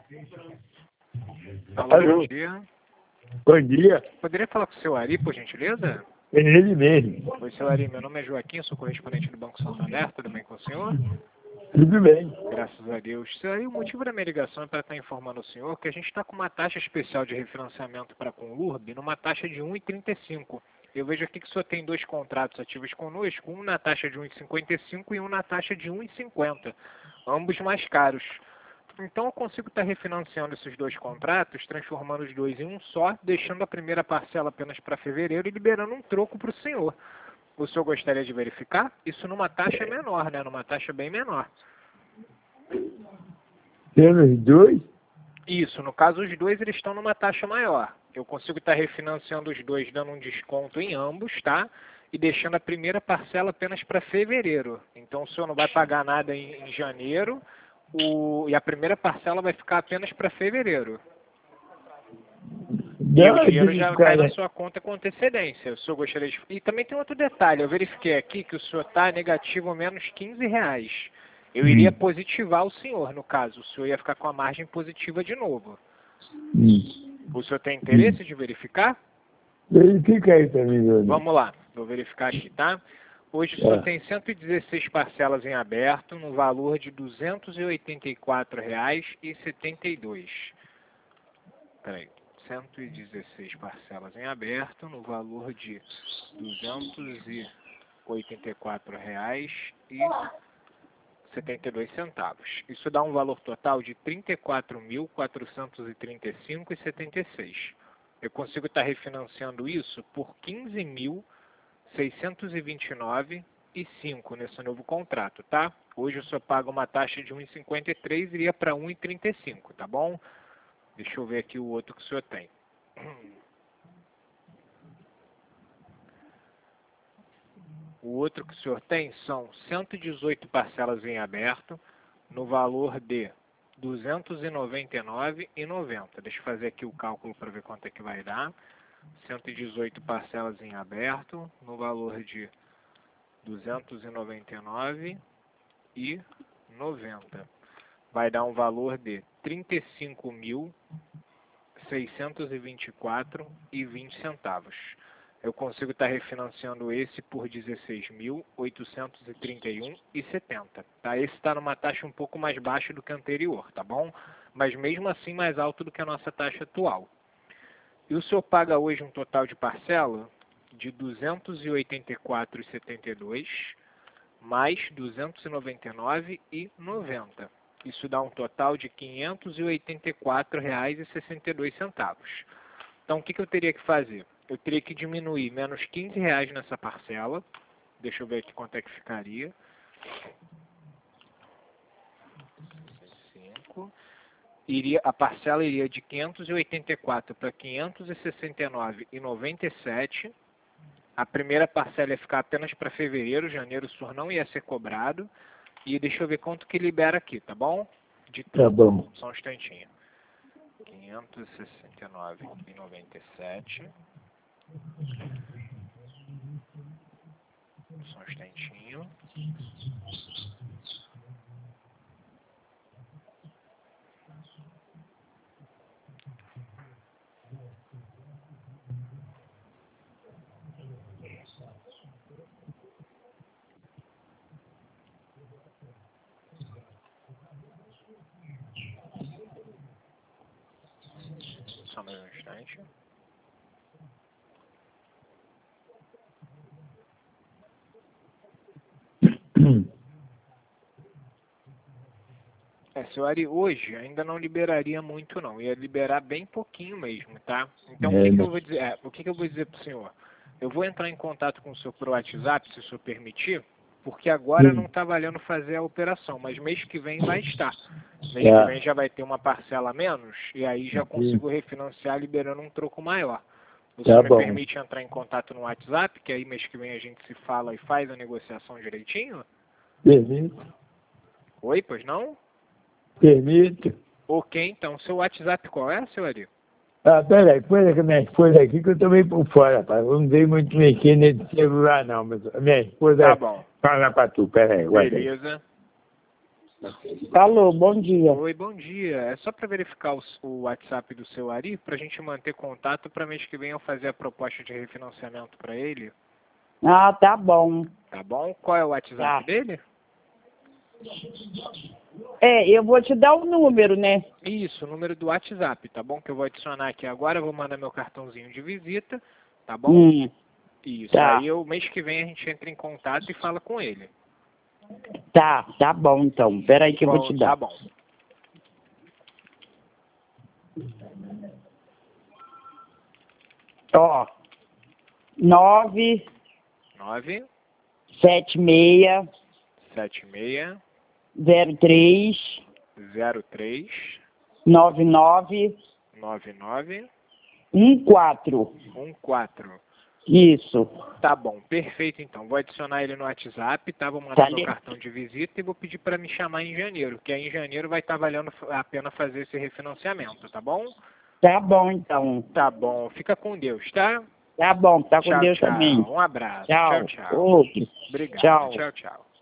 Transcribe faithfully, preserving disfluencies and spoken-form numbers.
Alô, Alô. bom dia. Bom dia. Poderia falar com o seu Ari, por gentileza? É ele mesmo. Oi, seu Ari, meu nome é Joaquim, sou correspondente do Banco Santander, tudo bem com o senhor? Tudo bem. Graças a Deus. Seu Ari, o motivo da minha ligação é para estar informando o senhor que a gente está com uma taxa especial de refinanciamento para com o Lurb, numa taxa de um vírgula trinta e cinco. Eu vejo aqui que o senhor tem dois contratos ativos conosco, um na taxa de um vírgula cinquenta e cinco e um na taxa de um vírgula cinquenta, ambos mais caros. Então eu consigo estar refinanciando esses dois contratos, transformando os dois em um só, deixando a primeira parcela apenas para fevereiro e liberando um troco para o senhor. O senhor gostaria de verificar? Isso numa taxa menor, né? Numa taxa bem menor. Temos dois? Isso, no caso os dois eles estão numa taxa maior. Eu consigo estar refinanciando os dois, dando um desconto em ambos, tá? E deixando a primeira parcela apenas para fevereiro. Então o senhor não vai pagar nada em, em janeiro, o, e a primeira parcela vai ficar apenas para fevereiro. E Não, o dinheiro já cai cara. na sua conta com antecedência. O senhor gostaria de... E também tem outro detalhe, eu verifiquei aqui que o senhor está negativo menos quinze reais. Eu iria Hum. positivar o senhor, no caso. O senhor ia ficar com a margem positiva de novo. Hum. O senhor tem interesse de verificar? Verifica aí pra mim, Bruno. Vamos lá, vou verificar aqui, tá? Hoje o senhor É. tem cento e dezesseis parcelas em aberto, no valor de duzentos e oitenta e quatro reais e setenta e dois centavos. Peraí, cento e dezesseis parcelas em aberto, no valor de duzentos e oitenta e quatro reais e setenta e dois centavos. Isso dá um valor total de trinta e quatro mil, quatrocentos e trinta e cinco reais e setenta e seis centavos. Eu consigo estar refinanciando isso por quinze mil, seiscentos e vinte e nove reais e cinco centavos nesse novo contrato, tá? Hoje o senhor paga uma taxa de um vírgula cinquenta e três e iria para um vírgula trinta e cinco, tá bom? Deixa eu ver aqui o outro que o senhor tem. O outro que o senhor tem são cento e dezoito parcelas em aberto, no valor de duzentos e noventa e nove reais e noventa centavos. Deixa eu fazer aqui o cálculo para ver quanto é que vai dar. cento e dezoito parcelas em aberto, no valor de duzentos e noventa e nove reais e noventa centavos. Vai dar um valor de trinta e cinco mil, seiscentos e vinte e quatro reais e vinte centavos. Eu consigo estar refinanciando esse por dezesseis mil, oitocentos e trinta e um reais e setenta centavos. Tá? Esse está numa taxa um pouco mais baixa do que a anterior, tá bom? Mas mesmo assim mais alto do que a nossa taxa atual. E o senhor paga hoje um total de parcela de duzentos e oitenta e quatro reais e setenta e dois centavos mais duzentos e noventa e nove reais e noventa centavos. Isso dá um total de quinhentos e oitenta e quatro reais e sessenta e dois centavos. Então o que, que eu teria que fazer? Eu teria que diminuir menos quinze reais nessa parcela. Deixa eu ver aqui quanto é que ficaria. cinco. Iria, a parcela iria de quinhentos e oitenta e quatro para quinhentos e sessenta e nove reais e noventa e sete centavos. A primeira parcela ia ficar apenas para fevereiro, janeiro o senhor não ia ser cobrado. E deixa eu ver quanto que libera aqui, tá bom? De Tá bom. Só um instantinho. quinhentos e sessenta e nove reais e noventa e sete centavos. Só um instantinho. Só mais um instante. É, seu Ari, hoje ainda não liberaria muito não, ia liberar bem pouquinho mesmo, tá? Então o É, que, que né? eu vou dizer? É, o que, que eu vou dizer pro senhor? Eu vou entrar em contato com o senhor pro WhatsApp, se o senhor permitir, porque agora Sim. não está valendo fazer a operação, mas mês que vem vai estar. Mês Tá. que vem já vai ter uma parcela a menos, e aí já consigo refinanciar liberando um troco maior. O Tá senhor me bom. permite entrar em contato no WhatsApp, que aí mês que vem a gente se fala e faz a negociação direitinho? Permito. Oi, pois não? Permito. Ok, então, seu WhatsApp qual é, seu Ari? Ah, peraí, põe a minha esposa aqui que eu tô meio por fora, rapaz. Eu não dei muito mexer nesse celular, não. Mas a minha esposa Tá bom. fala pra tu. Peraí, guarda aí. Beleza. Alô, bom dia. Oi, bom dia. É só para verificar o, o WhatsApp do seu Ari, para a gente manter contato para mês que vem eu fazer a proposta de refinanciamento para ele. Ah, tá bom. Tá bom? Qual é o WhatsApp Tá. dele? É, eu vou te dar o número, né? Isso, o número do WhatsApp, tá bom? Que eu vou adicionar aqui agora, eu vou mandar meu cartãozinho de visita, tá bom? Hum, Isso, tá. aí o mês que vem a gente entra em contato e fala com ele. Tá, tá bom então. Pera aí que eu vou Bom, te tá dar. bom. Ó, nove nove sete seis sete seis zero três zero três nove nove nove nove um quatro. um quatro. Isso. Tá bom, perfeito então. Vou adicionar ele no WhatsApp, tá? Vou mandar Tá meu ali. cartão de visita e vou pedir para me chamar em janeiro, que aí em janeiro vai estar valendo a pena fazer esse refinanciamento, tá bom? Tá bom então. Tá bom, fica com Deus, tá? Tá bom, tá com Tchau, Deus tchau. também. Um abraço. Tchau. Tchau, tchau. Outro. Obrigado. Tchau. Tchau, tchau.